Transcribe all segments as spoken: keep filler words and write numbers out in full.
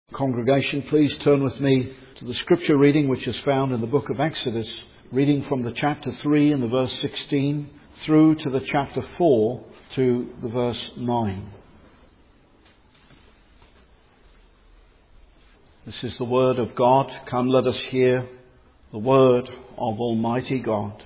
Congregation, please turn with me to the scripture reading which is found in the book of Exodus, reading from the chapter three and the verse sixteen through to the chapter four to the verse nine. This is the word of God. Come, let us hear the word of Almighty God.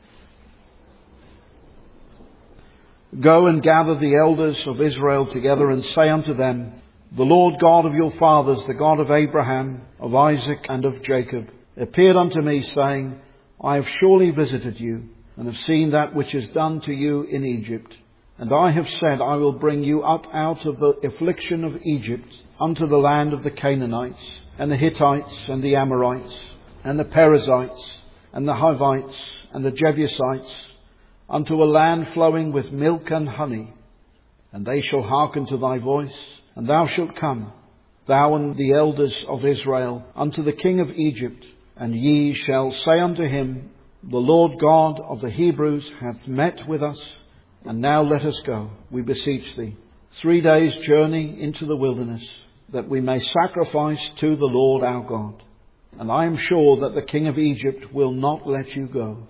Go and gather the elders of Israel together and say unto them, The Lord God of your fathers, the God of Abraham, of Isaac, and of Jacob, appeared unto me, saying, I have surely visited you, and have seen that which is done to you in Egypt. And I have said, I will bring you up out of the affliction of Egypt unto the land of the Canaanites, and the Hittites, and the Amorites, and the Perizzites, and the Hivites, and the Jebusites, unto a land flowing with milk and honey. And they shall hearken to thy voice, and thou shalt come, thou and the elders of Israel, unto the king of Egypt, and ye shall say unto him, The Lord God of the Hebrews hath met with us, and now let us go, we beseech thee, three days' journey into the wilderness, that we may sacrifice to the Lord our God. And I am sure that the king of Egypt will not let you go,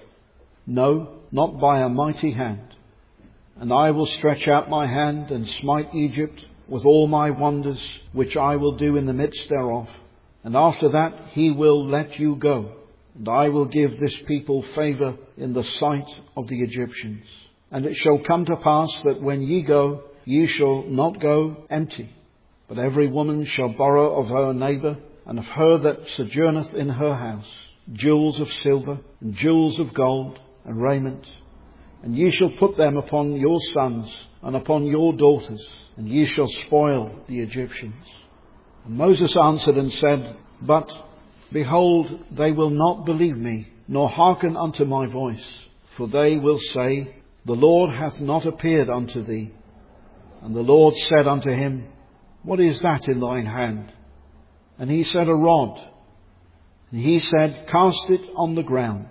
no, not by a mighty hand. And I will stretch out my hand and smite Egypt with all my wonders, which I will do in the midst thereof. And after that he will let you go, and I will give this people favour in the sight of the Egyptians. And it shall come to pass that when ye go, ye shall not go empty, but every woman shall borrow of her neighbour, and of her that sojourneth in her house, jewels of silver, and jewels of gold, and raiment. And ye shall put them upon your sons, and upon your daughters, and ye shall spoil the Egyptians. And Moses answered and said, But, behold, they will not believe me, nor hearken unto my voice. For they will say, The Lord hath not appeared unto thee. And the Lord said unto him, What is that in thine hand? And he said, A rod. And he said, Cast it on the ground.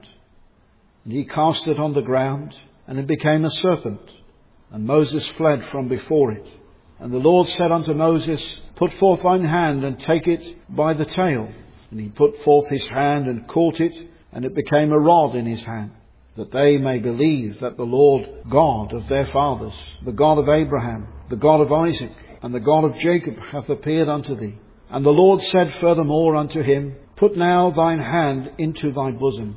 And he cast it on the ground, and it became a serpent. And Moses fled from before it. And the Lord said unto Moses, Put forth thine hand, and take it by the tail. And he put forth his hand, and caught it, and it became a rod in his hand, that they may believe that the Lord God of their fathers, the God of Abraham, the God of Isaac, and the God of Jacob hath appeared unto thee. And the Lord said furthermore unto him, Put now thine hand into thy bosom.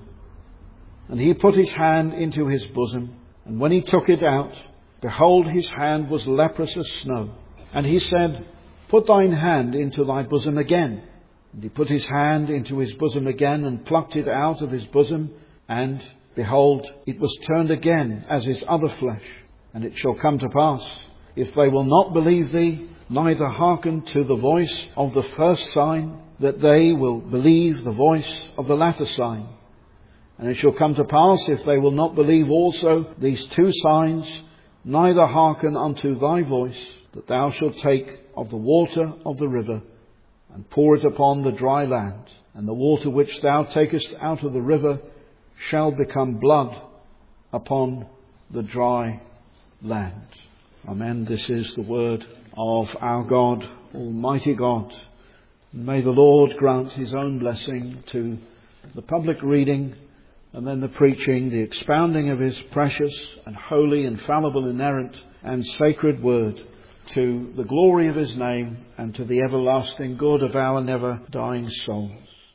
And he put his hand into his bosom, and when he took it out, behold, his hand was leprous as snow. And he said, Put thine hand into thy bosom again. And he put his hand into his bosom again, and plucked it out of his bosom, and, behold, it was turned again as his other flesh. And it shall come to pass, if they will not believe thee, neither hearken to the voice of the first sign, that they will believe the voice of the latter sign. And it shall come to pass, if they will not believe also these two signs, neither hearken unto thy voice, that thou shalt take of the water of the river, and pour it upon the dry land. And the water which thou takest out of the river shall become blood upon the dry land. Amen. This is the word of our God, Almighty God. And may the Lord grant his own blessing to the public reading, and then the preaching, the expounding of his precious and holy, infallible, inerrant and sacred word, to the glory of his name and to the everlasting good of our never dying souls.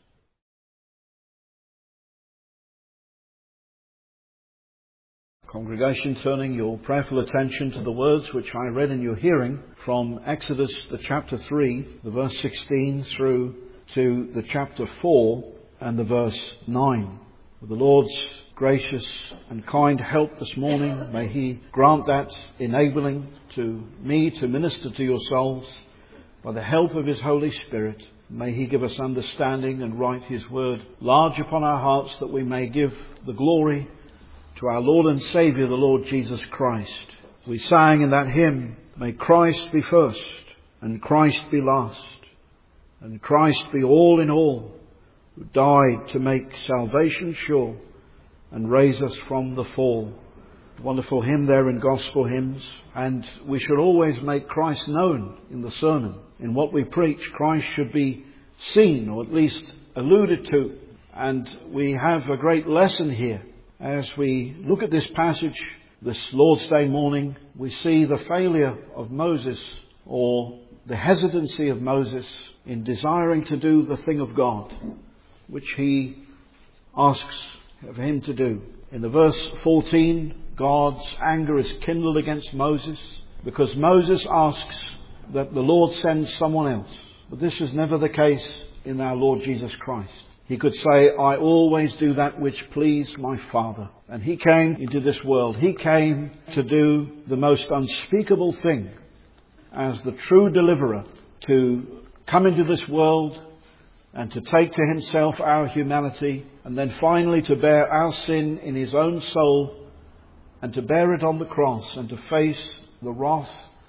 Congregation, turning your prayerful attention to the words which I read in your hearing from Exodus, the chapter three, the verse sixteen through to the chapter four and the verse nine. With the Lord's gracious and kind help this morning, may he grant that enabling to me to minister to your souls by the help of his Holy Spirit. May he give us understanding and write his word large upon our hearts, that we may give the glory to our Lord and Saviour, the Lord Jesus Christ. We sang in that hymn, May Christ be first, and Christ be last, and Christ be all in all, who died to make salvation sure, and raise us from the fall. Wonderful hymn there in Gospel Hymns. And we should always make Christ known in the sermon. In what we preach, Christ should be seen, or at least alluded to. And we have a great lesson here. As we look at this passage this Lord's Day morning, we see the failure of Moses, or the hesitancy of Moses in desiring to do the thing of God, which he asks of him to do. In the verse fourteen, God's anger is kindled against Moses because Moses asks that the Lord send someone else. But this is never the case in our Lord Jesus Christ. He could say, I always do that which pleased my Father. And he came into this world. He came to do the most unspeakable thing as the true deliverer, to come into this world and to take to himself our humanity, and then finally to bear our sin in his own soul, and to bear it on the cross, and to face the wrath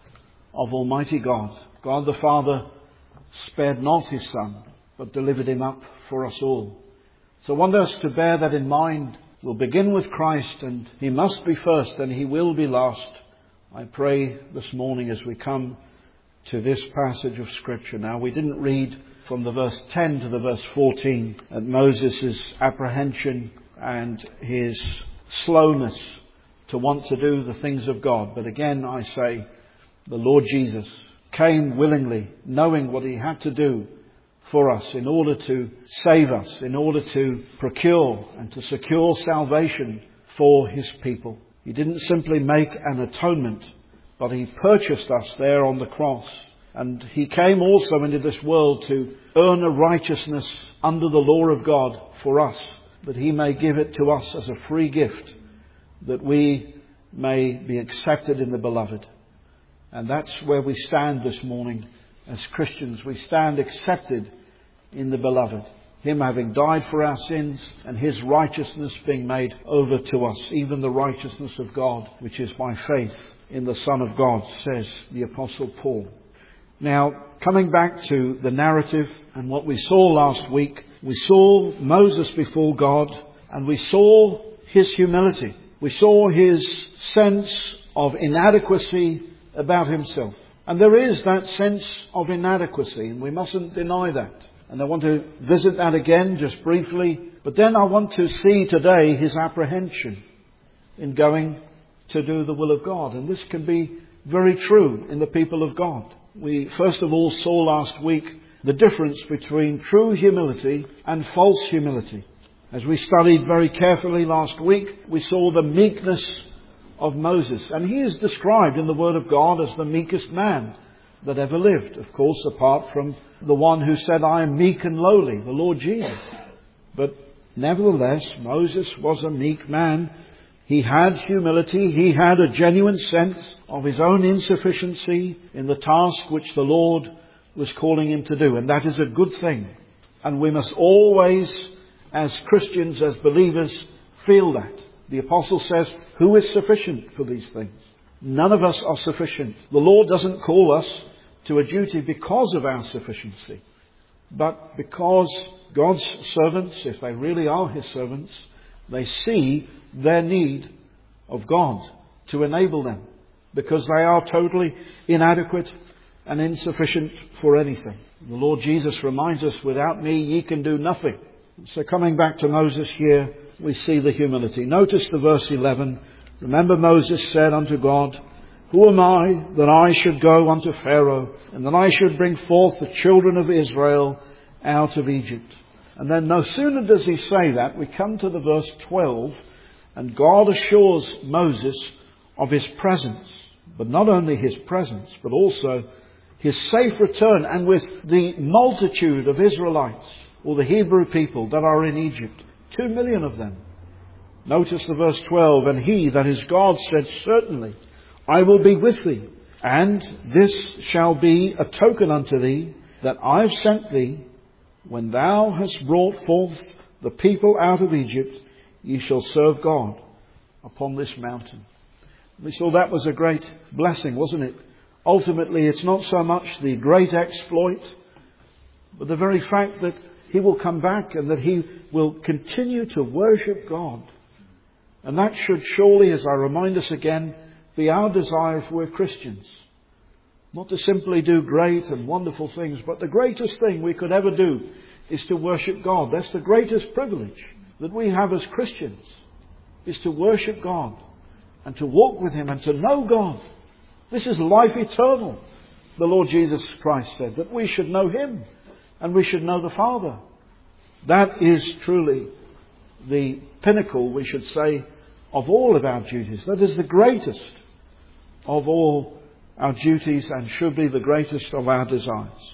of Almighty God. God the Father spared not his Son, but delivered him up for us all. So I want us to bear that in mind. We'll begin with Christ, and he must be first, and he will be last. I pray this morning as we come to this passage of Scripture. Now, we didn't read from the verse ten to the verse fourteen at Moses' apprehension and his slowness to want to do the things of God. But again, I say, the Lord Jesus came willingly, knowing what he had to do for us in order to save us, in order to procure and to secure salvation for his people. He didn't simply make an atonement, but he purchased us there on the cross. And he came also into this world to earn a righteousness under the law of God for us, that he may give it to us as a free gift, that we may be accepted in the Beloved. And that's where we stand this morning as Christians. We stand accepted in the Beloved, him having died for our sins and his righteousness being made over to us, even the righteousness of God, which is by faith in the Son of God, says the Apostle Paul. Now, coming back to the narrative and what we saw last week, we saw Moses before God, and we saw his humility. We saw his sense of inadequacy about himself. And there is that sense of inadequacy, and we mustn't deny that. And I want to visit that again just briefly. But then I want to see today his apprehension in going to do the will of God. And this can be very true in the people of God. We first of all saw last week the difference between true humility and false humility. As we studied very carefully last week, we saw the meekness of Moses. And he is described in the Word of God as the meekest man that ever lived. Of course, apart from the one who said, I am meek and lowly, the Lord Jesus. But nevertheless, Moses was a meek man. He had humility. He had a genuine sense of his own insufficiency in the task which the Lord was calling him to do. And that is a good thing. And we must always, as Christians, as believers, feel that. The Apostle says, who is sufficient for these things? None of us are sufficient. The Lord doesn't call us to a duty because of our sufficiency, but because God's servants, if they really are his servants, they see their need of God to enable them, because they are totally inadequate and insufficient for anything. The Lord Jesus reminds us, without me ye can do nothing. So coming back to Moses here, we see the humility. Notice the verse eleven. Remember, Moses said unto God, who am I that I should go unto Pharaoh, and that I should bring forth the children of Israel out of Egypt? And then no sooner does he say that, we come to the verse twelve, and God assures Moses of his presence. But not only his presence, but also his safe return, and with the multitude of Israelites, or the Hebrew people that are in Egypt. Two million of them. Notice the verse twelve, and he, that is God, said, certainly I will be with thee, and this shall be a token unto thee, that I have sent thee. When thou hast brought forth the people out of Egypt, ye shall serve God upon this mountain. We saw that was a great blessing, wasn't it? Ultimately, it's not so much the great exploit, but the very fact that he will come back and that he will continue to worship God And that should surely, as I remind us again, be our desire if we're Christians. Not to simply do great and wonderful things, but the greatest thing we could ever do is to worship God. That's the greatest privilege that we have as Christians, is to worship God and to walk with Him and to know God. This is life eternal. The Lord Jesus Christ said that we should know Him and we should know the Father. That is truly the pinnacle, we should say, of all of our duties. That is the greatest of all our duties and should be the greatest of our desires.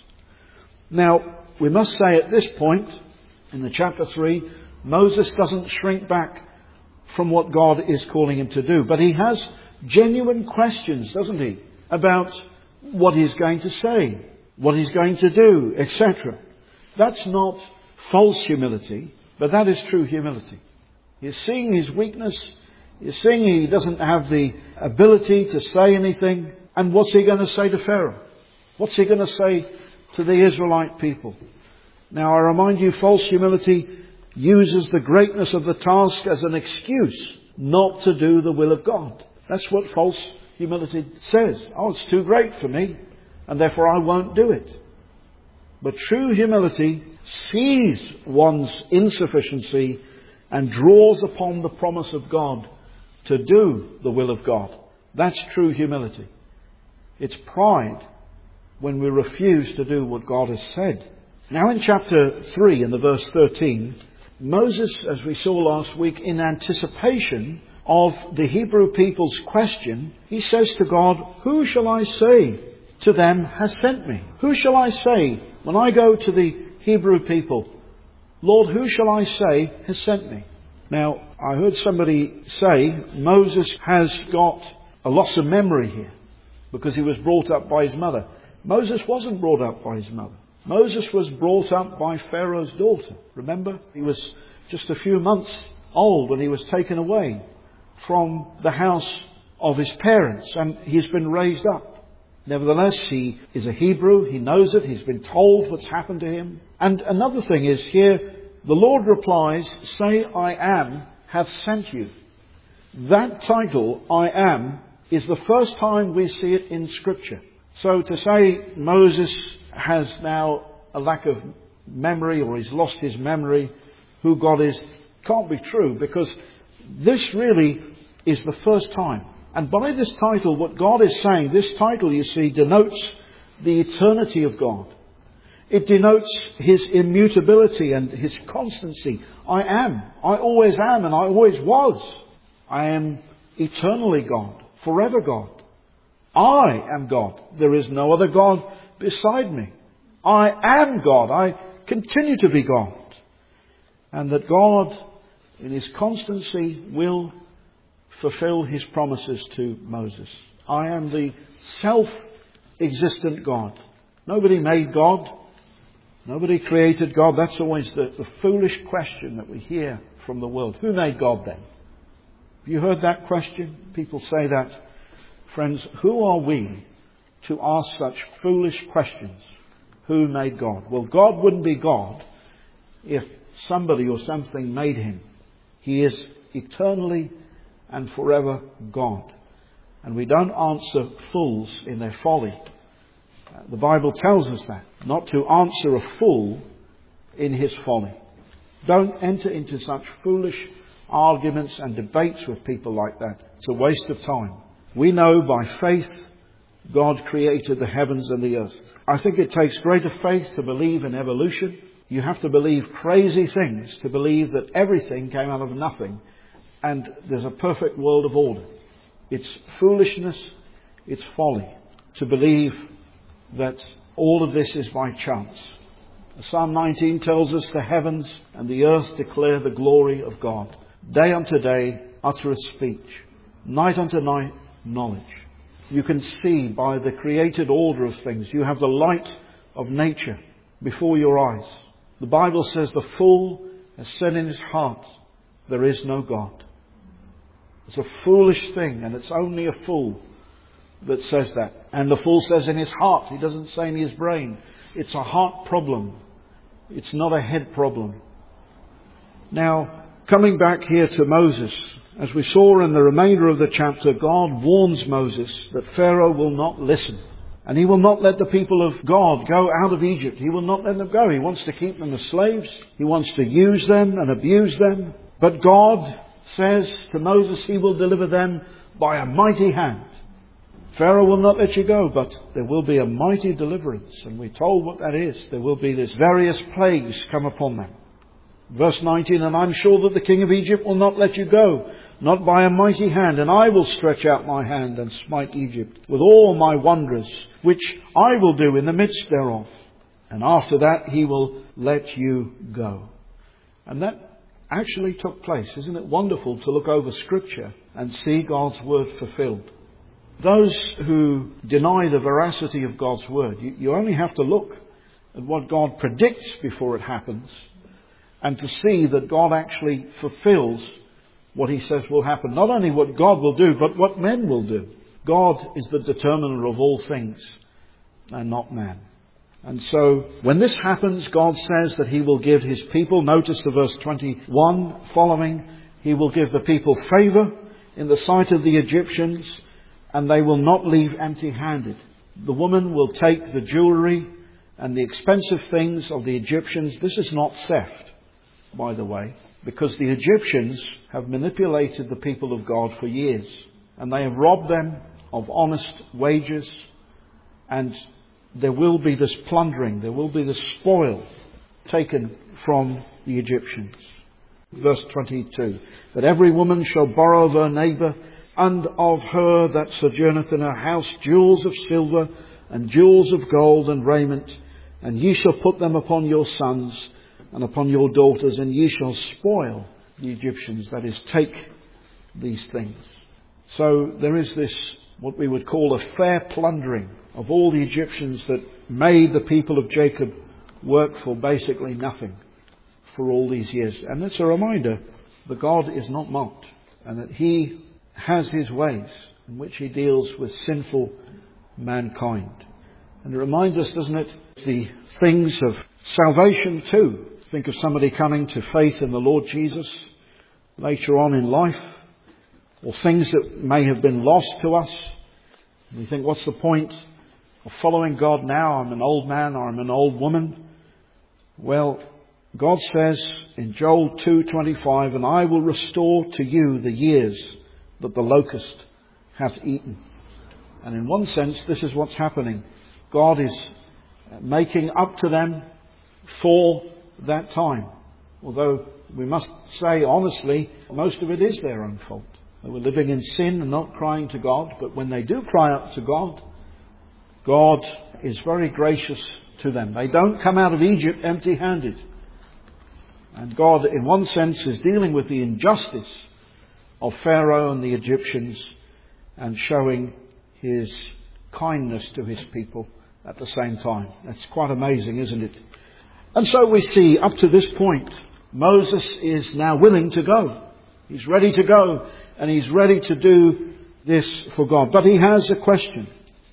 Now, we must say at this point, in the chapter three, Moses doesn't shrink back from what God is calling him to do. But he has genuine questions, doesn't he, about what he's going to say, what he's going to do, et cetera. That's not false humility, but that is true humility. He's seeing his weakness. He's seeing he doesn't have the ability to say anything. And what's he going to say to Pharaoh? What's he going to say to the Israelite people? Now, I remind you, false humility uses the greatness of the task as an excuse not to do the will of God. That's what false humility says. Oh, it's too great for me, and therefore I won't do it. But true humility sees one's insufficiency and draws upon the promise of God to do the will of God. That's true humility. It's pride when we refuse to do what God has said. Now in chapter three, in the verse thirteen, Moses, as we saw last week, in anticipation of the Hebrew people's question, he says to God, "Who shall I say to them has sent me? Who shall I say when I go to the Hebrew people? Lord, who shall I say has sent me?" Now, I heard somebody say Moses has got a loss of memory here because he was brought up by his mother. Moses wasn't brought up by his mother. Moses was brought up by Pharaoh's daughter. Remember, he was just a few months old when he was taken away from the house of his parents, and he's been raised up. Nevertheless, he is a Hebrew. He knows it. He's been told what's happened to him. And another thing is here, the Lord replies, "Say, I am, hath sent you." That title, I am, is the first time we see it in Scripture. So to say Moses has now a lack of memory, or he's lost his memory, who God is, can't be true, because this really is the first time. And by this title, what God is saying, this title, you see, denotes the eternity of God. It denotes His immutability and His constancy. I am. I always am, and I always was. I am eternally God, forever God. I am God. There is no other God beside me. I am God. I continue to be God. And that God, in His constancy, will fulfill His promises to Moses. I am the self-existent God. Nobody made God. Nobody created God. That's always the, the foolish question that we hear from the world. Who made God then? Have you heard that question? People say that. Friends, who are we to ask such foolish questions? Who made God? Well, God wouldn't be God if somebody or something made Him. He is eternally and forever God. And we don't answer fools in their folly. The Bible tells us that. Not to answer a fool in his folly. Don't enter into such foolish arguments and debates with people like that. It's a waste of time. We know by faith God created the heavens and the earth. I think it takes greater faith to believe in evolution. You have to believe crazy things to believe that everything came out of nothing and there's a perfect world of order. It's foolishness, it's folly to believe that all of this is by chance. Psalm nineteen tells us the heavens and the earth declare the glory of God. Day unto day uttereth speech, night unto night knowledge. You can see by the created order of things. You have the light of nature before your eyes. The Bible says the fool has said in his heart, there is no God. It's a foolish thing, and it's only a fool that says that. And the fool says in his heart. He doesn't say in his brain. It's a heart problem. It's not a head problem. Now, coming back here to Moses As we saw in the remainder of the chapter, God warns Moses that Pharaoh will not listen. And he will not let the people of God go out of Egypt. He will not let them go. He wants to keep them as slaves. He wants to use them and abuse them. But God says to Moses, he will deliver them by a mighty hand. Pharaoh will not let you go, but there will be a mighty deliverance. And we're told what that is. There will be this various plagues come upon them. Verse nineteen, and I'm sure that the king of Egypt will not let you go, not by a mighty hand, and I will stretch out my hand and smite Egypt with all my wonders, which I will do in the midst thereof. And after that he will let you go. And that actually took place. Isn't it wonderful to look over Scripture and see God's word fulfilled? Those who deny the veracity of God's word, you, you only have to look at what God predicts before it happens, and to see that God actually fulfills what he says will happen. Not only what God will do, but what men will do. God is the determiner of all things, and not man. And so, when this happens, God says that he will give his people, notice the verse twenty-one following, he will give the people favour in the sight of the Egyptians, and they will not leave empty-handed. The woman will take the jewellery and the expensive things of the Egyptians. This is not theft, by the way, because the Egyptians have manipulated the people of God for years, and they have robbed them of honest wages, and there will be this plundering, there will be this spoil taken from the Egyptians. Verse twenty-two, that every woman shall borrow of her neighbour, and of her that sojourneth in her house, jewels of silver, and jewels of gold, and raiment, and ye shall put them upon your sons, and upon your daughters, and ye shall spoil the Egyptians, that is, take these things. So there is this, what we would call a fair plundering of all the Egyptians that made the people of Jacob work for basically nothing for all these years. And it's a reminder that God is not mocked, and that he has his ways in which he deals with sinful mankind. And it reminds us, doesn't it, the things of salvation too. Think of somebody coming to faith in the Lord Jesus later on in life, or things that may have been lost to us. And we think, what's the point of following God now? I'm an old man or I'm an old woman. Well, God says in Joel two twenty-five, and I will restore to you the years that the locust hath eaten. And in one sense, this is what's happening. God is making up to them for that time. Although we must say honestly, most of it is their own fault. They were living in sin and not crying to God. But when they do cry out to God, God is very gracious to them. They don't come out of Egypt empty-handed. And God, in one sense, is dealing with the injustice of Pharaoh and the Egyptians, and showing his kindness to his people at the same time. That's quite amazing, isn't it? And so we see, up to this point, Moses is now willing to go. He's ready to go, and he's ready to do this for God. But he has a question.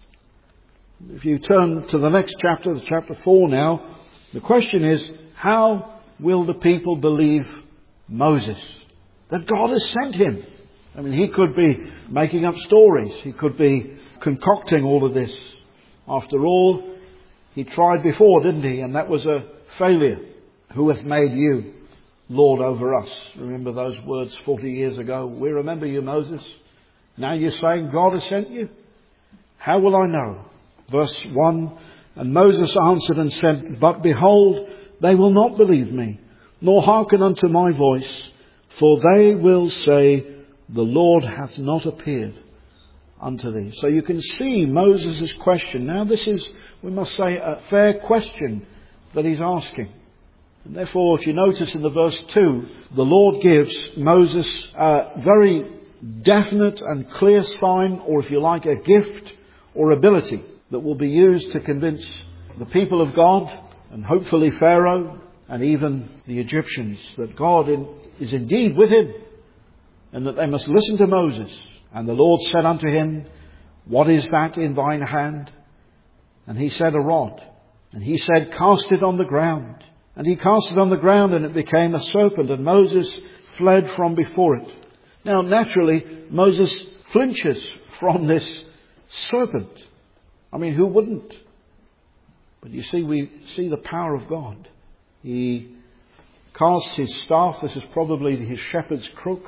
If you turn to the next chapter, chapter four now, the question is, how will the people believe Moses? That God has sent him. I mean, he could be making up stories. He could be concocting all of this. After all, he tried before, didn't he? And that was a failure. Who hath made you Lord over us? Remember those words forty years ago? We remember you, Moses. Now you're saying God has sent you? How will I know? Verse one, and Moses answered and said, but behold, they will not believe me, nor hearken unto my voice. For they will say, the Lord hath not appeared unto thee. So you can see Moses' question. Now this is, we must say, a fair question that he's asking. And therefore, if you notice in the verse two, the Lord gives Moses a very definite and clear sign, or if you like, a gift or ability that will be used to convince the people of God, and hopefully Pharaoh, and even the Egyptians, that God in, is indeed with him, and that they must listen to Moses. And the Lord said unto him, what is that in thine hand? And he said, a rod. And he said, cast it on the ground. And he cast it on the ground, and it became a serpent, and Moses fled from before it. Now, naturally, Moses flinches from this serpent. I mean, who wouldn't? But you see, we see the power of God. He casts his staff. This is probably his shepherd's crook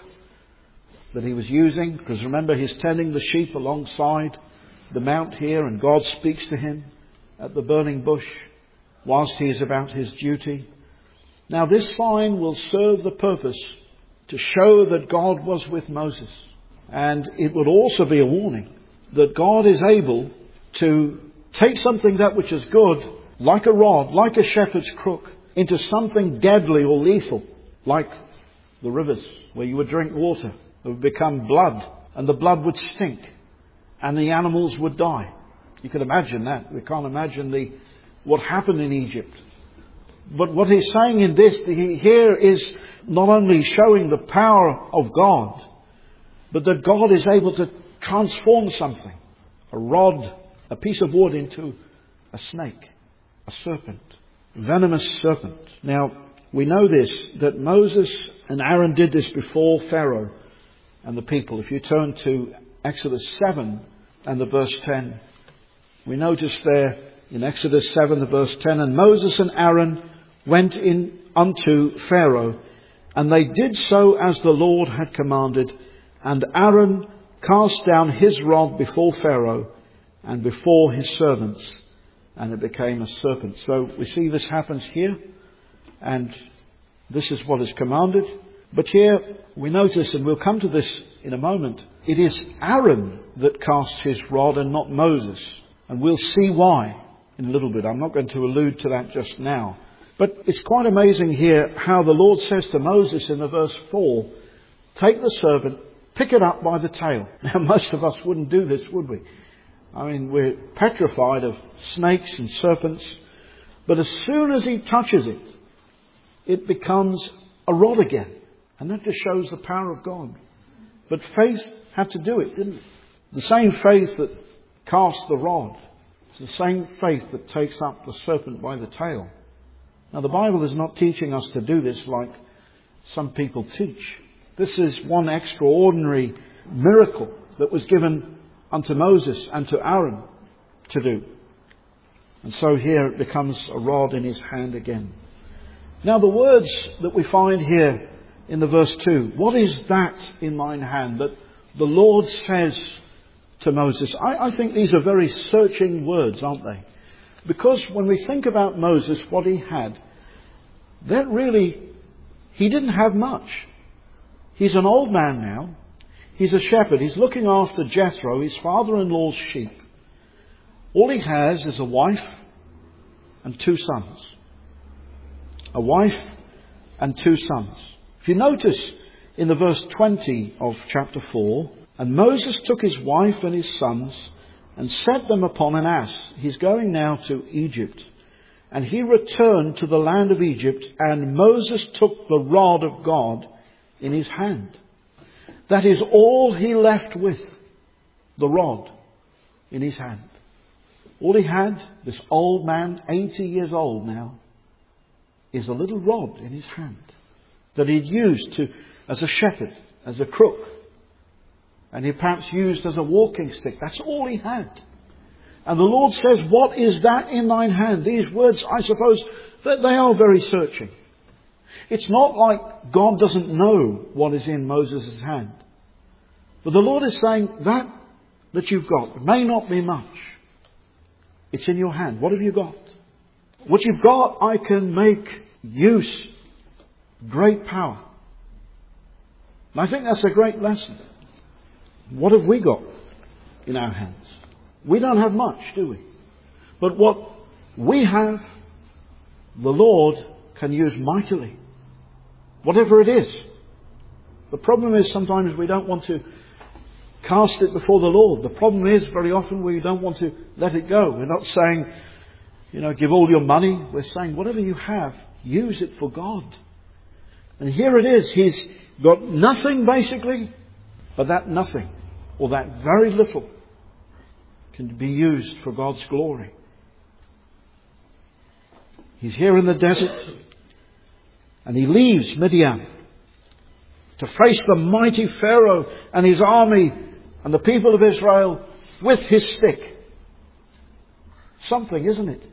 that he was using, because remember, he's tending the sheep alongside the mount here, and God speaks to him at the burning bush whilst he is about his duty. Now, this sign will serve the purpose to show that God was with Moses. And it would also be a warning that God is able to take something that which is good, like a rod, like a shepherd's crook, into something deadly or lethal, like the rivers where you would drink water. It would become blood, and the blood would stink, and the animals would die. You can imagine that. We can't imagine the what happened in Egypt. But what he's saying in this here is not only showing the power of God, but that God is able to transform something, a rod, a piece of wood, into a snake, a serpent, venomous serpent. Now, we know this, that Moses and Aaron did this before Pharaoh and the people. If you turn to Exodus seven and the verse ten, we notice there in Exodus seven, the verse ten, and Moses and Aaron went in unto Pharaoh, and they did so as the Lord had commanded. And Aaron cast down his rod before Pharaoh and before his servants, and it became a serpent. So we see this happens here, and this is what is commanded. But here we notice, and we'll come to this in a moment, it is Aaron that casts his rod and not Moses. And we'll see why in a little bit. I'm not going to allude to that just now. But it's quite amazing here how the Lord says to Moses in the verse four, take the serpent, pick it up by the tail. Now, most of us wouldn't do this, would we? I mean, we're petrified of snakes and serpents. But as soon as he touches it, it becomes a rod again. And that just shows the power of God. But faith had to do it, didn't it? The same faith that cast the rod. It's the same faith that takes up the serpent by the tail. Now, the Bible is not teaching us to do this like some people teach. This is one extraordinary miracle that was given unto Moses and to Aaron to do. And so here it becomes a rod in his hand again. Now, the words that we find here in the verse two, what is that in mine hand that the Lord says to Moses? I, I think these are very searching words, aren't they? Because when we think about Moses, what he had, that really, he didn't have much. He's an old man now. He's a shepherd. He's looking after Jethro, his father-in-law's sheep. All he has is a wife and two sons. A wife and two sons. If you notice in the verse twenty of chapter four, and Moses took his wife and his sons and set them upon an ass. He's going now to Egypt. And he returned to the land of Egypt, and Moses took the rod of God in his hand. That is all he left with, the rod in his hand. All he had, this old man, eighty years old now, is a little rod in his hand that he'd used to, as a shepherd, as a crook. And he perhaps used as a walking stick. That's all he had. And the Lord says, what is that in thine hand? These words, I suppose, that they are very searching. It's not like God doesn't know what is in Moses' hand. But the Lord is saying, that that you've got may not be much. It's in your hand. What have you got? What you've got, I can make use. Great power. And I think that's a great lesson. What have we got in our hands? We don't have much, do we? But what we have, the Lord can use mightily. Whatever it is. The problem is sometimes we don't want to cast it before the Lord. The problem is very often we don't want to let it go. We're not saying, you know, give all your money. We're saying whatever you have, use it for God. And here it is. He's got nothing basically, but that nothing, or that very little, can be used for God's glory. He's here in the desert, and he leaves Midian. to face the mighty Pharaoh and his army and the people of Israel with his stick. Something, isn't it?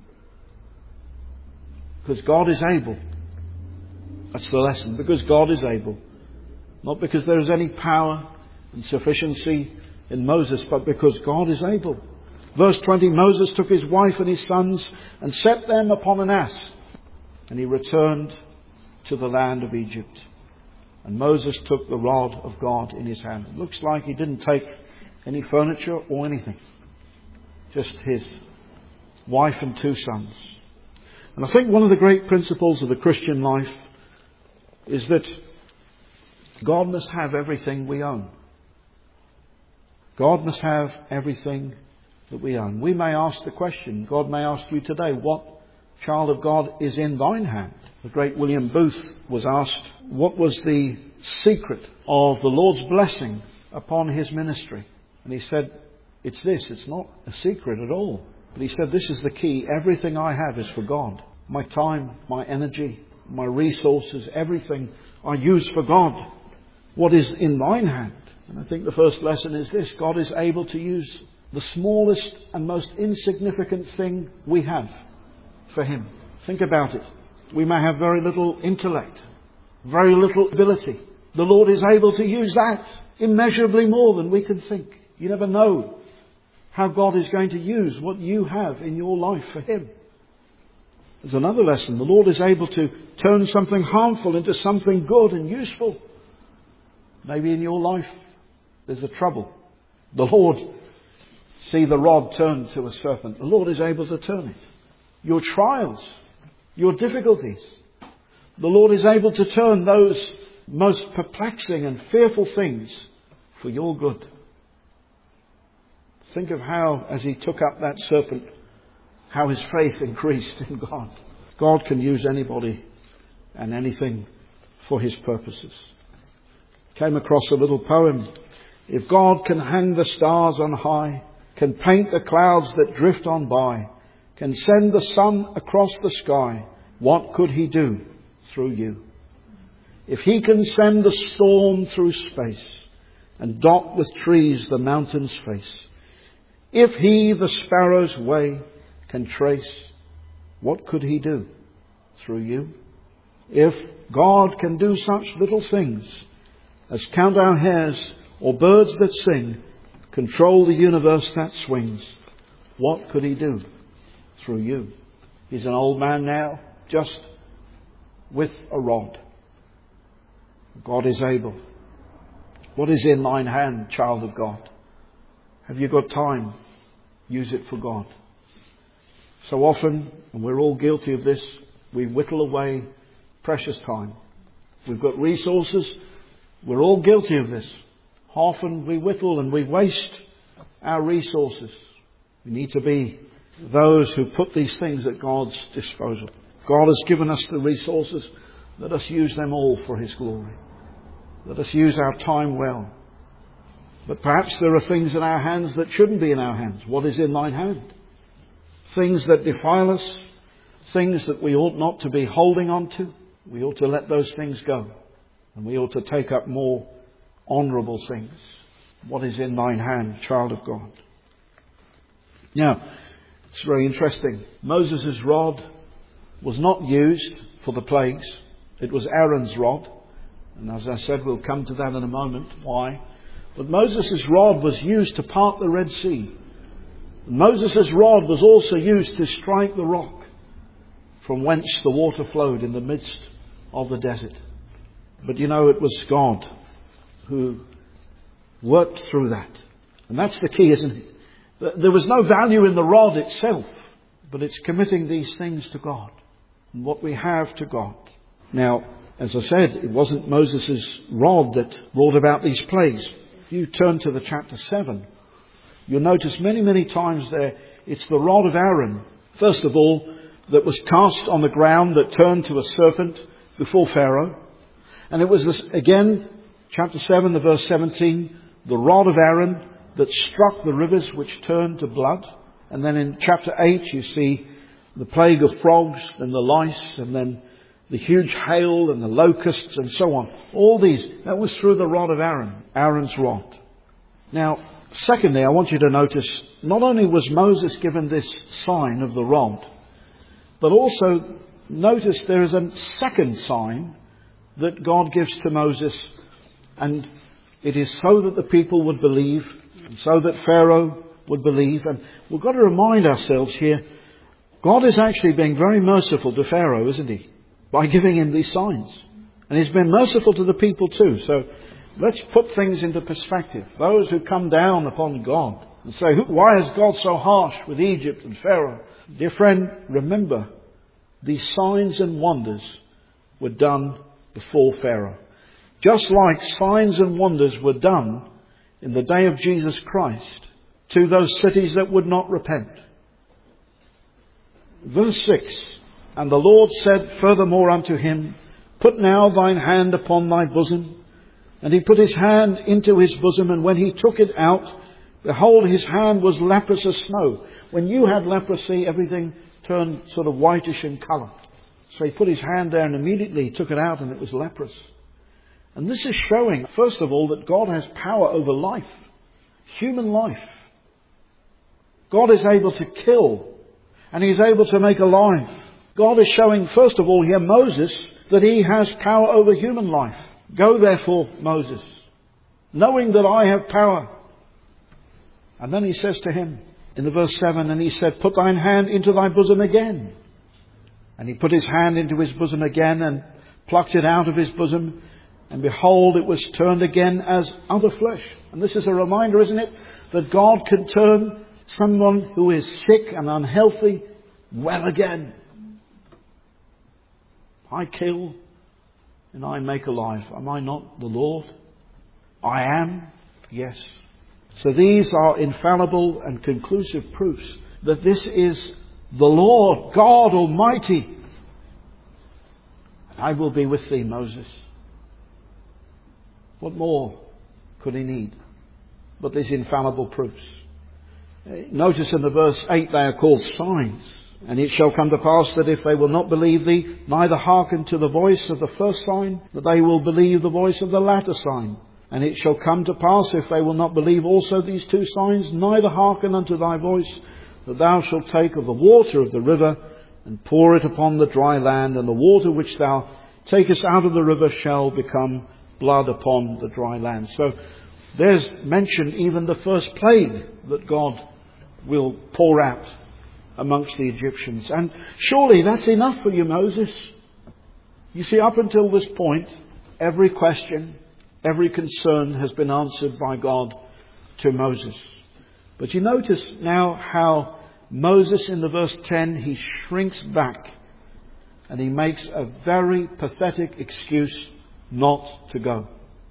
Because God is able. That's the lesson. Because God is able. Not because there is any power and sufficiency in Moses, but because God is able. Verse twenty, Moses took his wife and his sons and set them upon an ass, and he returned to the land of Egypt. And Moses took the rod of God in his hand. It looks like he didn't take any furniture or anything. Just his wife and two sons. And I think one of the great principles of the Christian life is that God must have everything we own. God must have everything that we own. We may ask the question, God may ask you today, what child of God is in thine hand? The great William Booth was asked, what was the secret of the Lord's blessing upon his ministry? And he said, it's this, it's not a secret at all. But he said, this is the key. Everything I have is for God. My time, my energy, my resources, everything I use for God. What is in thine hand? And I think the first lesson is this. God is able to use the smallest and most insignificant thing we have for Him. Think about it. We may have very little intellect, very little ability. The Lord is able to use that immeasurably more than we can think. You never know how God is going to use what you have in your life for Him. There's another lesson. The Lord is able to turn something harmful into something good and useful. Maybe in your life there's a trouble. The Lord, see the rod turned to a serpent. The Lord is able to turn it. Your trials, your difficulties. The Lord is able to turn those most perplexing and fearful things for your good. Think of how, as he took up that serpent, how his faith increased in God. God can use anybody and anything for His purposes. Came across a little poem. If God can hang the stars on high, can paint the clouds that drift on by, can send the sun across the sky, what could He do through you? If He can send the storm through space and dot with trees the mountain's face, if He the sparrow's way can trace, what could He do through you? If God can do such little things as count our hairs or birds that sing, control the universe that swings, what could He do through you? He's an old man now, just with a rod. God is able. What is in thine hand, child of God? Have you got time? Use it for God. So often, and we're all guilty of this, we whittle away precious time. We've got resources. We're all guilty of this. Often we whittle and we waste our resources. We need to be those who put these things at God's disposal. God has given us the resources. Let us use them all for His glory. Let us use our time well. But perhaps there are things in our hands that shouldn't be in our hands. What is in thine hand? Things that defile us. Things that we ought not to be holding on to. We ought to let those things go. And we ought to take up more honourable things. What is in thine hand, child of God? Now, it's very interesting. Moses' rod was not used for the plagues. It was Aaron's rod. And as I said, we'll come to that in a moment. Why? But Moses' rod was used to part the Red Sea. Moses' rod was also used to strike the rock from whence the water flowed in the midst of the desert. But you know, it was God who worked through that. And that's the key, isn't it? There was no value in the rod itself, but it's committing these things to God and what we have to God. Now, as I said, it wasn't Moses' rod that brought about these plagues. If you turn to the chapter seven, you'll notice many, many times there, it's the rod of Aaron, first of all, that was cast on the ground that turned to a serpent before Pharaoh. And it was this, again, chapter seven, the verse seventeen, the rod of Aaron that struck the rivers which turned to blood. And then in chapter eight you see the plague of frogs and the lice, and then the huge hail and the locusts and so on. All these, that was through the rod of Aaron, Aaron's rod. Now, secondly, I want you to notice, not only was Moses given this sign of the rod, but also notice there is a second sign that God gives to Moses, and it is so that the people would believe, and so that Pharaoh would believe. And we've got to remind ourselves here, God is actually being very merciful to Pharaoh, isn't he? By giving him these signs. And he's been merciful to the people too. So let's put things into perspective. Those who come down upon God and say, why is God so harsh with Egypt and Pharaoh? Dear friend, remember, these signs and wonders were done before Pharaoh. Just like signs and wonders were done in the day of Jesus Christ to those cities that would not repent. Verse six, and the Lord said furthermore unto him, put now thine hand upon thy bosom. And he put his hand into his bosom, and when he took it out, behold, his hand was leprous as snow. When you had leprosy, everything turned sort of whitish in colour. So he put his hand there and immediately took it out, and it was leprous. And this is showing, first of all, that God has power over life, human life. God is able to kill, and He's able to make alive. God is showing, first of all, here Moses, that He has power over human life. Go therefore, Moses, knowing that I have power. And then He says to him, in the verse seven, and He said, put thine hand into thy bosom again. And he put his hand into his bosom again and plucked it out of his bosom. And behold, it was turned again as other flesh. And this is a reminder, isn't it, that God can turn someone who is sick and unhealthy well again. I kill and I make alive. Am I not the Lord? I am. Yes. So these are infallible and conclusive proofs that this is the Lord God Almighty. I will be with thee, Moses. What more could he need but these infallible proofs? Notice in the verse eight they are called signs. And it shall come to pass that if they will not believe thee, neither hearken to the voice of the first sign, that they will believe the voice of the latter sign. And it shall come to pass, if they will not believe also these two signs, neither hearken unto thy voice, that thou shalt take of the water of the river, and pour it upon the dry land, and the water which thou takest out of the river shall become blood upon the dry land. So there's mentioned even the first plague that God will pour out amongst the Egyptians. And surely that's enough for you, Moses. You see, up until this point, every question, every concern has been answered by God to Moses. But you notice now how Moses in the verse ten, he shrinks back and he makes a very pathetic excuse not to go.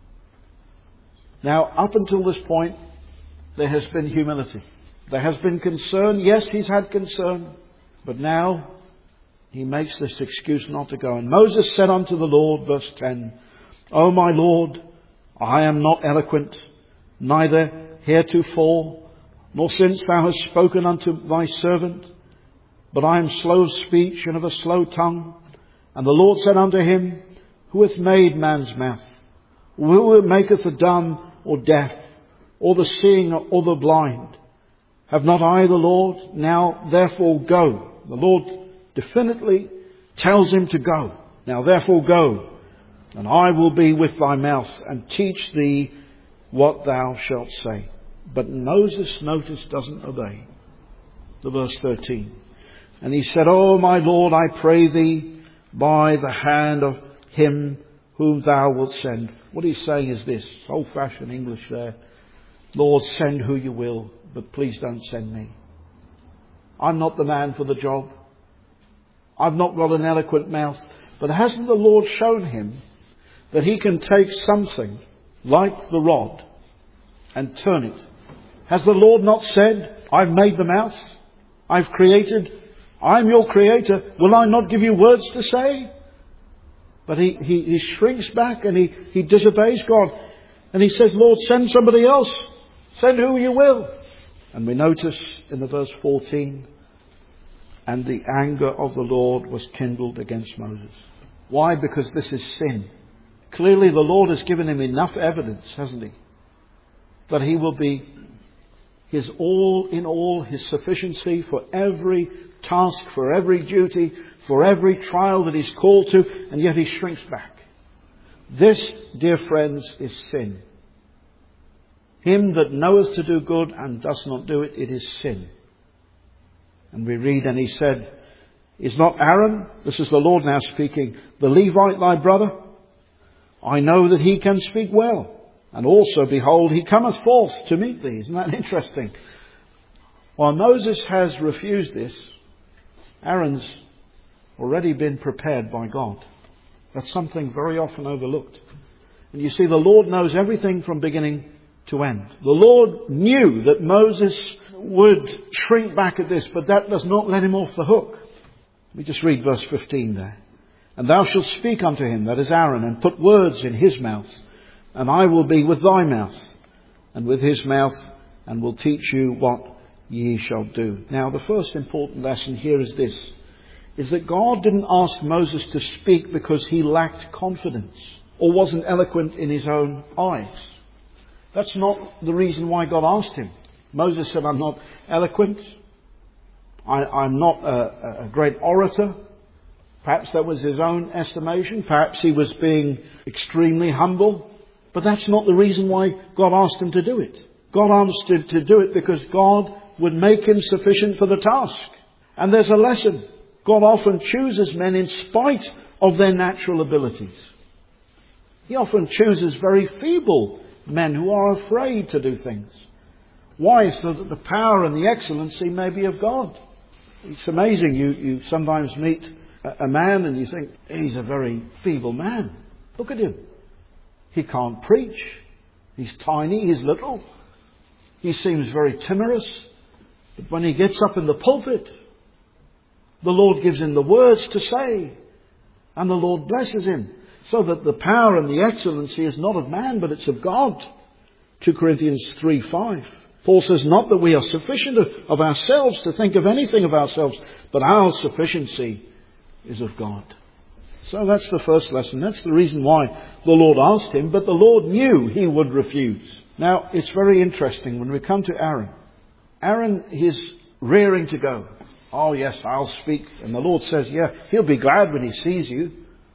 Now, up until this point, there has been humility. There has been concern. Yes, he's had concern. But now he makes this excuse not to go. And Moses said unto the Lord, verse ten, O my Lord, I am not eloquent, neither heretofore, nor since thou hast spoken unto thy servant, but I am slow of speech and of a slow tongue. And the Lord said unto him, Who hath made man's mouth? Who maketh the dumb or deaf, or the seeing or the blind? Have not I the Lord? Now therefore go. The Lord definitely tells him to go. Now therefore go, and I will be with thy mouth, and teach thee what thou shalt say. But Moses, notice, doesn't obey. The verse thirteen. And he said, O my Lord, I pray thee by the hand of him whom thou wilt send. What he's saying is this, old-fashioned English there. Lord, send who you will, but please don't send me. I'm not the man for the job. I've not got an eloquent mouth. But hasn't the Lord shown him that he can take something like the rod and turn it? Has the Lord not said, I've made the mouth, I've created, I'm your creator, will I not give you words to say? But he, he, he shrinks back and he, he disobeys God. And he says, Lord, send somebody else. Send who you will. And we notice in the verse fourteen, and the anger of the Lord was kindled against Moses. Why? Because this is sin. Clearly the Lord has given him enough evidence, hasn't he? That he will be his all in all, his sufficiency for every task, for every duty, for every trial that he's called to, and yet he shrinks back. This, dear friends, is sin. Him that knoweth to do good and does not do it, it is sin. And we read, and he said, is not Aaron, this is the Lord now speaking, the Levite thy brother? I know that he can speak well. And also, behold, he cometh forth to meet thee. Isn't that interesting? While Moses has refused this, Aaron's already been prepared by God. That's something very often overlooked. And you see, the Lord knows everything from beginning to end. The Lord knew that Moses would shrink back at this, but that does not let him off the hook. Let me just read verse fifteen there. And thou shalt speak unto him, that is Aaron, and put words in his mouth, and I will be with thy mouth, and with his mouth, and will teach you what ye shall do. Now, the first important lesson here is this, is that God didn't ask Moses to speak because he lacked confidence, or wasn't eloquent in his own eyes. That's not the reason why God asked him. Moses said, I'm not eloquent. I, I'm not a, a great orator. Perhaps that was his own estimation. Perhaps he was being extremely humble. But that's not the reason why God asked him to do it. God asked him to do it because God would make him sufficient for the task. And there's a lesson. God often chooses men in spite of their natural abilities. He often chooses very feeble men who are afraid to do things. Why? So that the power and the excellency may be of God. It's amazing. You, you sometimes meet a, a man and you think, he's a very feeble man. Look at him. He can't preach. He's tiny. He's little. He seems very timorous. But when he gets up in the pulpit, the Lord gives him the words to say. And the Lord blesses him. So that the power and the excellency is not of man, but it's of God. Second Corinthians three five. Paul says, not that we are sufficient of ourselves to think of anything of ourselves, but our sufficiency is of God. So that's the first lesson. That's the reason why the Lord asked him, but the Lord knew he would refuse. Now, it's very interesting when we come to Aaron. Aaron is rearing to go. Oh yes, I'll speak. And the Lord says, yeah, he'll be glad when he sees you.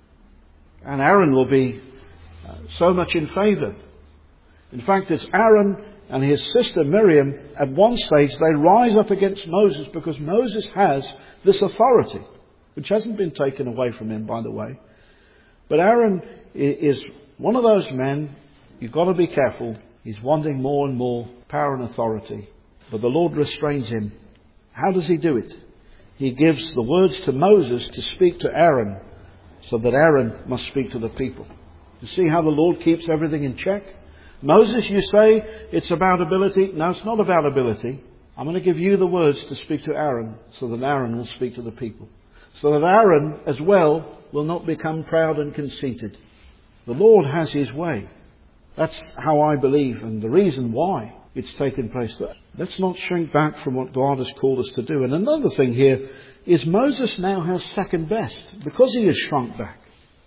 And Aaron will be uh, so much in favour. In fact, it's Aaron and his sister Miriam, at one stage, they rise up against Moses because Moses has this authority, which hasn't been taken away from him, by the way. But Aaron is one of those men, you've got to be careful. He's wanting more and more power and authority. But the Lord restrains him. How does he do it? He gives the words to Moses to speak to Aaron, so that Aaron must speak to the people. You see how the Lord keeps everything in check? Moses, you say it's about ability. No, it's not about ability. I'm going to give you the words to speak to Aaron, so that Aaron will speak to the people. So that Aaron as well will not become proud and conceited. The Lord has his way. That's how I believe, and the reason why it's taken place. Let's not shrink back from what God has called us to do. And another thing here is Moses now has second best because he has shrunk back.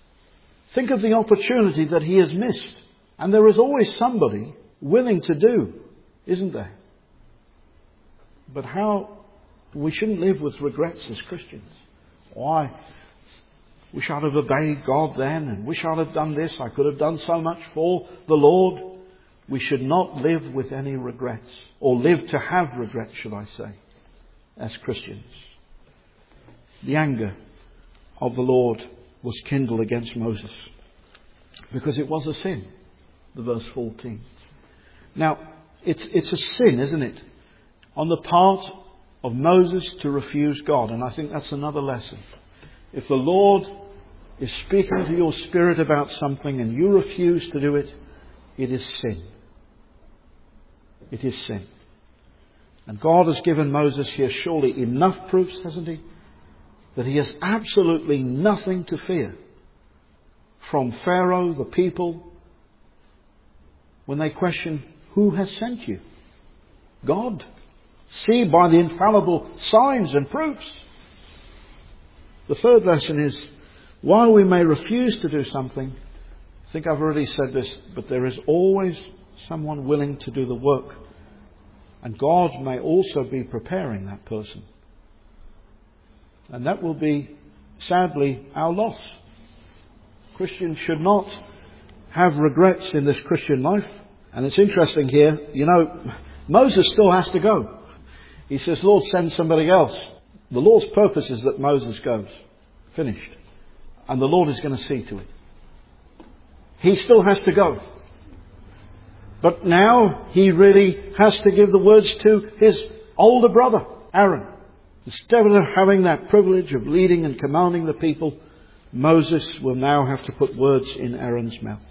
Think of the opportunity that he has missed. And there is always somebody willing to do, isn't there? But how? We shouldn't live with regrets as Christians. Why? Wish I'd have obeyed God then, and wish I'd have done this. I could have done so much for the Lord. We should not live with any regrets, or live to have regrets, should I say, as Christians. The anger of the Lord was kindled against Moses because it was a sin. The verse fourteen. Now, it's it's a sin, isn't it, on the part of Moses to refuse God. And I think that's another lesson. If the Lord is speaking to your spirit about something and you refuse to do it, it is sin. It is sin. And God has given Moses here surely enough proofs, hasn't he, that he has absolutely nothing to fear from Pharaoh, the people, when they question, who has sent you? God. See by the infallible signs and proofs. The third lesson is While we may refuse to do something, I think I've already said this, but there is always someone willing to do the work. And God may also be preparing that person. And that will be, sadly, our loss. Christians should not have regrets in this Christian life. And it's interesting here, you know, Moses still has to go. He says, Lord, send somebody else. The Lord's purpose is that Moses goes. Finished. And the Lord is going to see to it. He still has to go. But now he really has to give the words to his older brother, Aaron. Instead of having that privilege of leading and commanding the people, Moses will now have to put words in Aaron's mouth.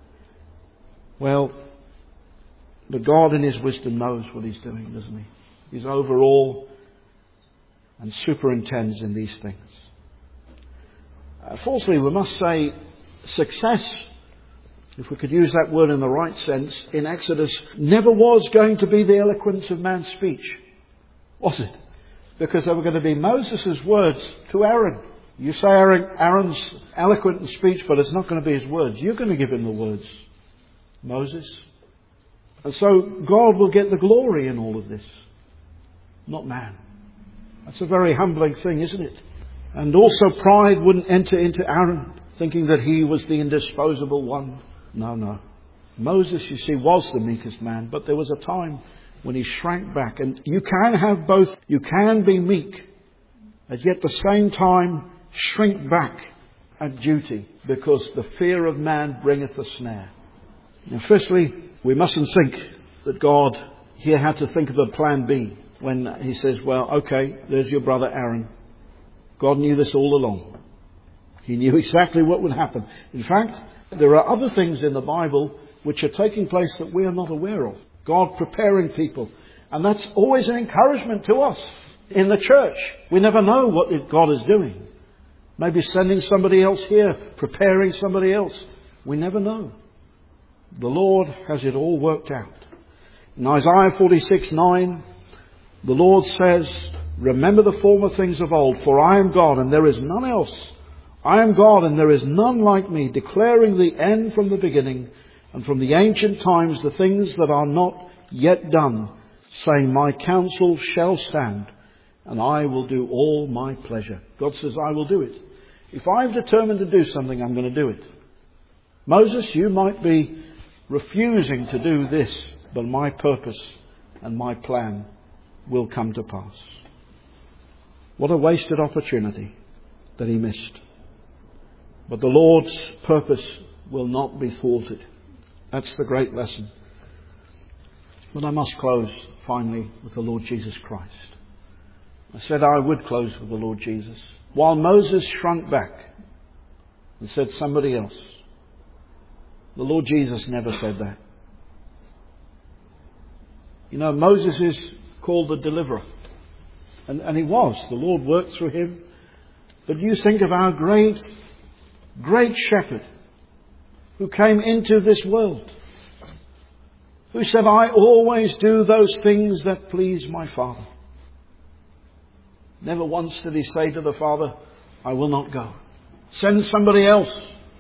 Well, but God in his wisdom knows what he's doing, doesn't he? He's over all and superintends in these things. Uh, fourthly, we must say success, if we could use that word in the right sense, in Exodus never was going to be the eloquence of man's speech, was it? Because they were going to be Moses' words to Aaron. You say Aaron, Aaron's eloquent in speech, but it's not going to be his words. You're going to give him the words, Moses. And so God will get the glory in all of this, not man. That's a very humbling thing, isn't it? And also pride wouldn't enter into Aaron, thinking that he was the indisposable one. No, no. Moses, you see, was the meekest man, but there was a time when he shrank back. And you can have both. You can be meek, and yet at the same time shrink back at duty, because the fear of man bringeth a snare. Now, firstly, we mustn't think that God here had to think of a plan B when he says, well, okay, there's your brother Aaron. God knew this all along. He knew exactly what would happen. In fact, there are other things in the Bible which are taking place that we are not aware of. God preparing people. And that's always an encouragement to us in the church. We never know what God is doing. Maybe sending somebody else here, preparing somebody else. We never know. The Lord has it all worked out. In Isaiah forty-six nine, the Lord says, remember the former things of old, for I am God and there is none else. I am God and there is none like me, declaring the end from the beginning, and from the ancient times the things that are not yet done, saying, my counsel shall stand, and I will do all my pleasure. God says, I will do it. If I've determined to do something, I'm going to do it. Moses, you might be refusing to do this, but my purpose and my plan will come to pass. What a wasted opportunity that he missed. But the Lord's purpose will not be thwarted. That's the great lesson. But I must close finally with the Lord Jesus Christ. I said I would close with the Lord Jesus. While Moses shrunk back and said somebody else, the Lord Jesus never said that. You know, Moses is called the deliverer. And, and he was. The Lord worked through him. But you think of our great, great shepherd who came into this world, who said, I always do those things that please my Father. Never once did he say to the Father, I will not go. Send somebody else.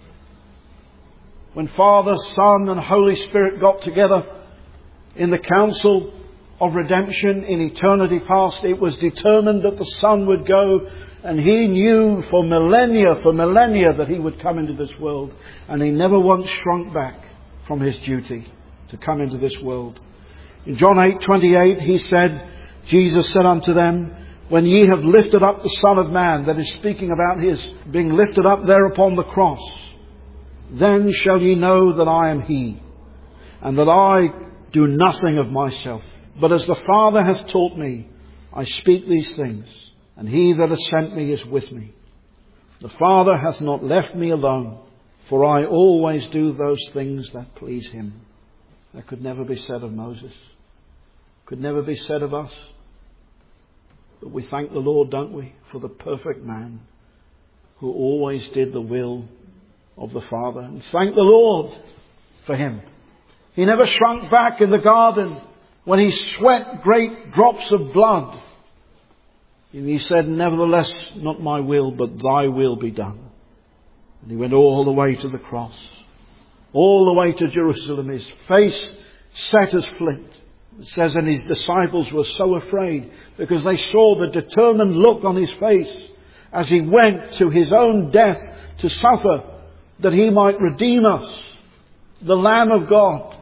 When Father, Son and Holy Spirit got together in the council of redemption in eternity past, it was determined that the Son would go, and he knew for millennia, for millennia that he would come into this world, and he never once shrunk back from his duty to come into this world. In John eight twenty-eight he said, Jesus said unto them, when ye have lifted up the Son of Man, that is speaking about his being lifted up there upon the cross, then shall ye know that I am he, and that I do nothing of myself, but as the Father hath taught me, I speak these things, and he that has sent me is with me. The Father hath not left me alone, for I always do those things that please him. That could never be said of Moses. Could never be said of us. But we thank the Lord, don't we, for the perfect man who always did the will of the Father. And thank the Lord for him. He never shrunk back in the garden when he sweat great drops of blood. And he said, nevertheless, not my will, but thy will be done. And he went all the way to the cross, all the way to Jerusalem, his face set as flint. It says, and his disciples were so afraid because they saw the determined look on his face as he went to his own death to suffer that he might redeem us, the Lamb of God.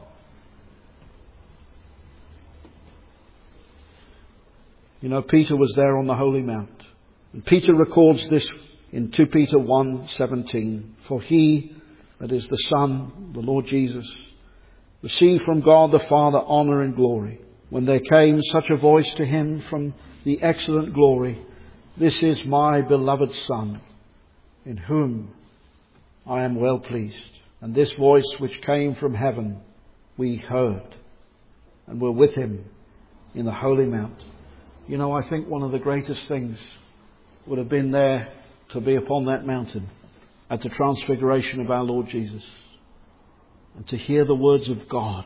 You know, Peter was there on the Holy Mount. And Peter records this in Second Peter one seventeen. For he, that is the Son, the Lord Jesus, received from God the Father honour and glory, when there came such a voice to him from the excellent glory, this is my beloved Son, in whom I am well pleased. And this voice which came from heaven we heard, and were with him in the Holy Mount. You know, I think one of the greatest things would have been there to be upon that mountain at the transfiguration of our Lord Jesus, and to hear the words of God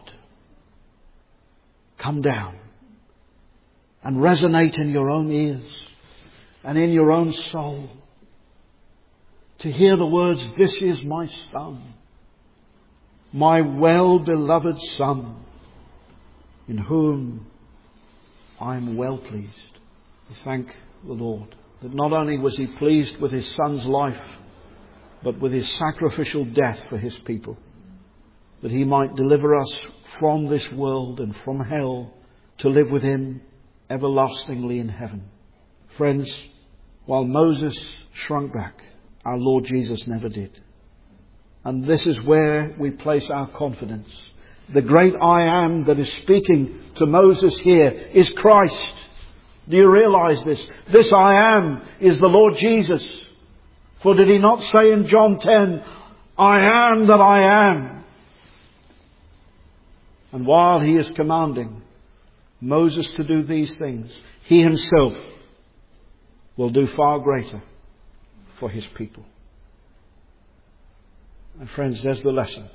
come down and resonate in your own ears and in your own soul. To hear the words, this is my Son, my well-beloved Son, in whom I am well pleased. We thank the Lord that not only was he pleased with his Son's life, but with his sacrificial death for his people, that he might deliver us from this world and from hell to live with him everlastingly in heaven. Friends, while Moses shrunk back, our Lord Jesus never did. And this is where we place our confidence. The great I am that is speaking to Moses here is Christ. Do you realize this? This I am is the Lord Jesus. For did he not say in John ten, I am that I am? And while he is commanding Moses to do these things, he himself will do far greater for his people. And friends, there's the lesson.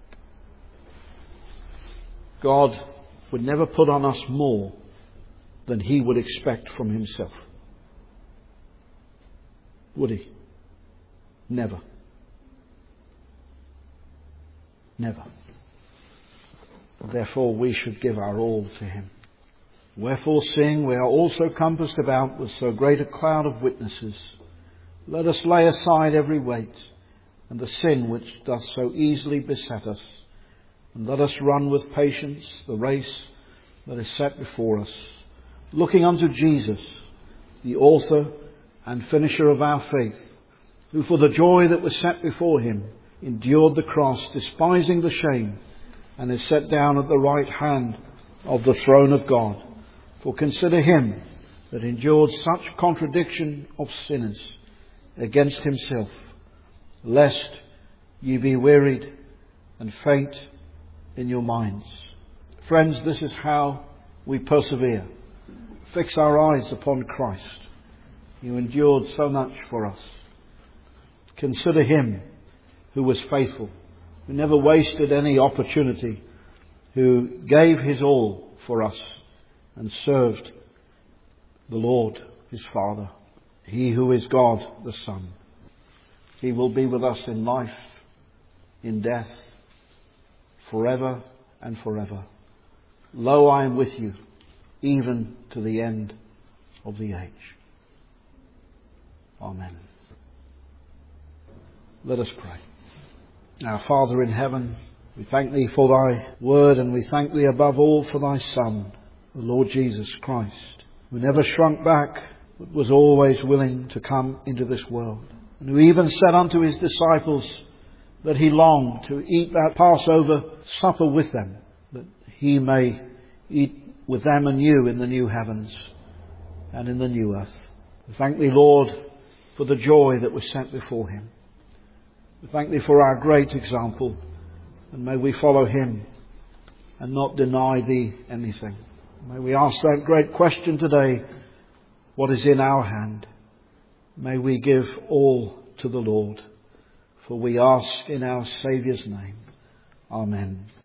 God would never put on us more than he would expect from himself. Would he? Never. Never. Therefore we should give our all to him. Wherefore, seeing we are also compassed about with so great a cloud of witnesses, let us lay aside every weight and the sin which doth so easily beset us, and let us run with patience the race that is set before us, looking unto Jesus, the author and finisher of our faith, who for the joy that was set before him endured the cross, despising the shame, and is set down at the right hand of the throne of God. For consider him that endured such contradiction of sinners against himself, lest ye be wearied and faint in your minds. Friends, this is how we persevere. Fix our eyes upon Christ, who endured so much for us. Consider him who was faithful, who never wasted any opportunity, who gave his all for us and served the Lord, his Father, he who is God the Son. He will be with us in life, in death, forever and forever. Lo, I am with you, even to the end of the age. Amen. Let us pray. Our Father in heaven, we thank thee for thy word, and we thank thee above all for thy Son, the Lord Jesus Christ, who never shrunk back, but was always willing to come into this world, and who even said unto his disciples that he longed to eat that Passover supper with them, that he may eat with them anew in the new heavens and in the new earth. We thank thee, Lord, for the joy that was set before him. We thank thee for our great example, and may we follow him and not deny thee anything. May we ask that great question today, what is in our hand? May we give all to the Lord, for we ask in our Saviour's name. Amen.